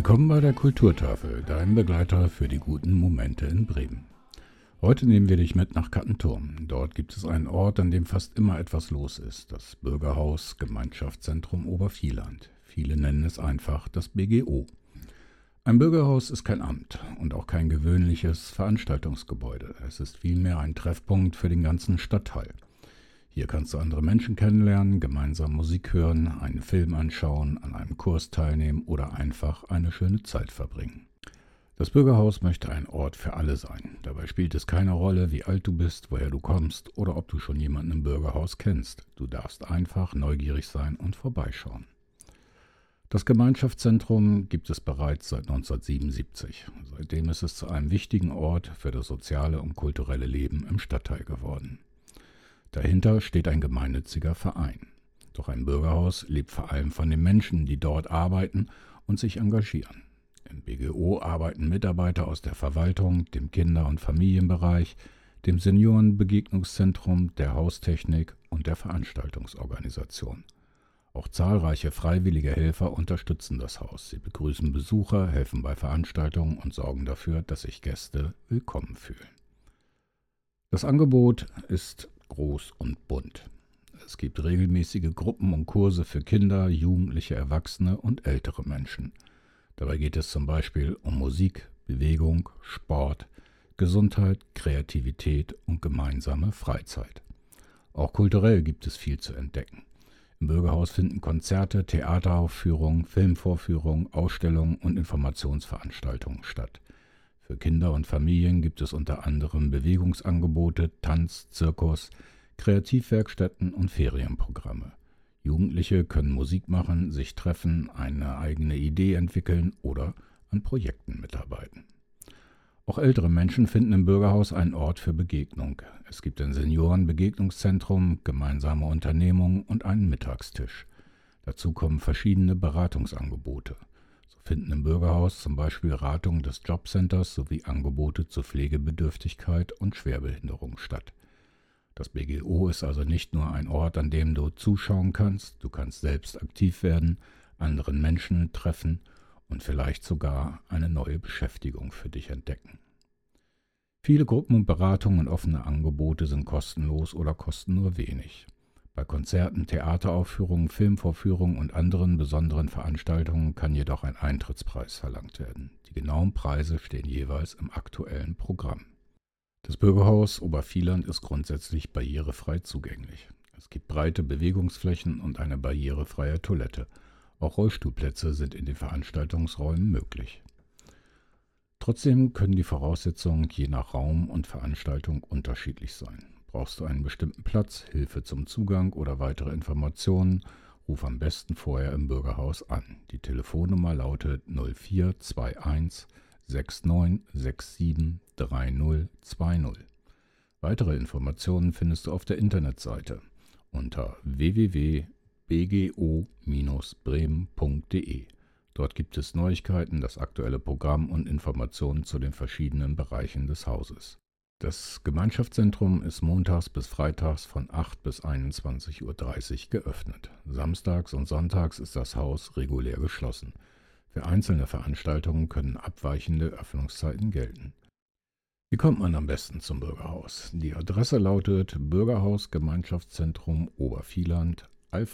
Willkommen bei der Kulturtafel, deinem Begleiter für die guten Momente in Bremen. Heute nehmen wir dich mit nach Kattenturm. Dort gibt es einen Ort, an dem fast immer etwas los ist, das Bürgerhaus Gemeinschaftszentrum Obervieland. Viele nennen es einfach das BGO. Ein Bürgerhaus ist kein Amt und auch kein gewöhnliches Veranstaltungsgebäude. Es ist vielmehr ein Treffpunkt für den ganzen Stadtteil. Hier kannst du andere Menschen kennenlernen, gemeinsam Musik hören, einen Film anschauen, an einem Kurs teilnehmen oder einfach eine schöne Zeit verbringen. Das Bürgerhaus möchte ein Ort für alle sein. Dabei spielt es keine Rolle, wie alt du bist, woher du kommst oder ob du schon jemanden im Bürgerhaus kennst. Du darfst einfach neugierig sein und vorbeischauen. Das Gemeinschaftszentrum gibt es bereits seit 1977. Seitdem ist es zu einem wichtigen Ort für das soziale und kulturelle Leben im Stadtteil geworden. Dahinter steht ein gemeinnütziger Verein. Doch ein Bürgerhaus lebt vor allem von den Menschen, die dort arbeiten und sich engagieren. Im BGO arbeiten Mitarbeiter aus der Verwaltung, dem Kinder- und Familienbereich, dem Seniorenbegegnungszentrum, der Haustechnik und der Veranstaltungsorganisation. Auch zahlreiche freiwillige Helfer unterstützen das Haus. Sie begrüßen Besucher, helfen bei Veranstaltungen und sorgen dafür, dass sich Gäste willkommen fühlen. Das Angebot ist groß und bunt. Es gibt regelmäßige Gruppen und Kurse für Kinder, Jugendliche, Erwachsene und ältere Menschen. Dabei geht es zum Beispiel um Musik, Bewegung, Sport, Gesundheit, Kreativität und gemeinsame Freizeit. Auch kulturell gibt es viel zu entdecken. Im Bürgerhaus finden Konzerte, Theateraufführungen, Filmvorführungen, Ausstellungen und Informationsveranstaltungen statt. Für Kinder und Familien gibt es unter anderem Bewegungsangebote, Tanz, Zirkus, Kreativwerkstätten und Ferienprogramme. Jugendliche können Musik machen, sich treffen, eine eigene Idee entwickeln oder an Projekten mitarbeiten. Auch ältere Menschen finden im Bürgerhaus einen Ort für Begegnung. Es gibt ein Seniorenbegegnungszentrum, gemeinsame Unternehmungen und einen Mittagstisch. Dazu kommen verschiedene Beratungsangebote. So finden im Bürgerhaus zum Beispiel Beratungen des Jobcenters sowie Angebote zur Pflegebedürftigkeit und Schwerbehinderung statt. Das BGO ist also nicht nur ein Ort, an dem du zuschauen kannst, du kannst selbst aktiv werden, anderen Menschen treffen und vielleicht sogar eine neue Beschäftigung für dich entdecken. Viele Gruppen und Beratungen und offene Angebote sind kostenlos oder kosten nur wenig. Bei Konzerten, Theateraufführungen, Filmvorführungen und anderen besonderen Veranstaltungen kann jedoch ein Eintrittspreis verlangt werden. Die genauen Preise stehen jeweils im aktuellen Programm. Das Bürgerhaus Obervieland ist grundsätzlich barrierefrei zugänglich. Es gibt breite Bewegungsflächen und eine barrierefreie Toilette. Auch Rollstuhlplätze sind in den Veranstaltungsräumen möglich. Trotzdem können die Voraussetzungen je nach Raum und Veranstaltung unterschiedlich sein. Brauchst du einen bestimmten Platz, Hilfe zum Zugang oder weitere Informationen, ruf am besten vorher im Bürgerhaus an. Die Telefonnummer lautet 0421 6967 3020. Weitere Informationen findest du auf der Internetseite unter www.bgo-bremen.de. Dort gibt es Neuigkeiten, das aktuelle Programm und Informationen zu den verschiedenen Bereichen des Hauses. Das Gemeinschaftszentrum ist montags bis freitags von 8 bis 21:30 Uhr geöffnet. Samstags und sonntags ist das Haus regulär geschlossen. Für einzelne Veranstaltungen können abweichende Öffnungszeiten gelten. Wie kommt man am besten zum Bürgerhaus? Die Adresse lautet Bürgerhaus Gemeinschaftszentrum Obervieland,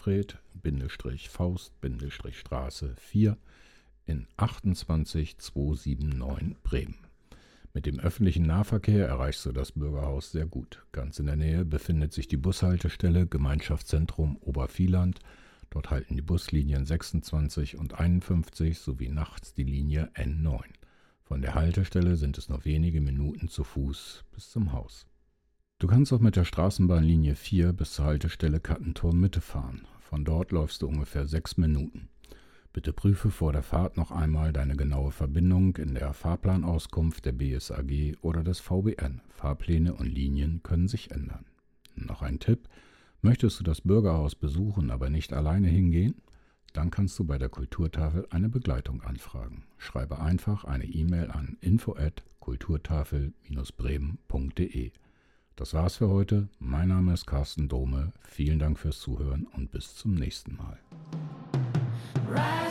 Alfred-Faust-Straße 4 in 28279 Bremen. Mit dem öffentlichen Nahverkehr erreichst du das Bürgerhaus sehr gut. Ganz in der Nähe befindet sich die Bushaltestelle Gemeinschaftszentrum Obervieland. Dort halten die Buslinien 26 und 51 sowie nachts die Linie N9. Von der Haltestelle sind es nur wenige Minuten zu Fuß bis zum Haus. Du kannst auch mit der Straßenbahnlinie 4 bis zur Haltestelle Kattenturm Mitte fahren. Von dort läufst du ungefähr 6 Minuten. Bitte prüfe vor der Fahrt noch einmal deine genaue Verbindung in der Fahrplanauskunft der BSAG oder des VBN. Fahrpläne und Linien können sich ändern. Noch ein Tipp: Möchtest du das Bürgerhaus besuchen, aber nicht alleine hingehen? Dann kannst du bei der Kulturtafel eine Begleitung anfragen. Schreibe einfach eine E-Mail an info@kulturtafel-bremen.de. Das war's für heute. Mein Name ist Carsten Dome. Vielen Dank fürs Zuhören und bis zum nächsten Mal.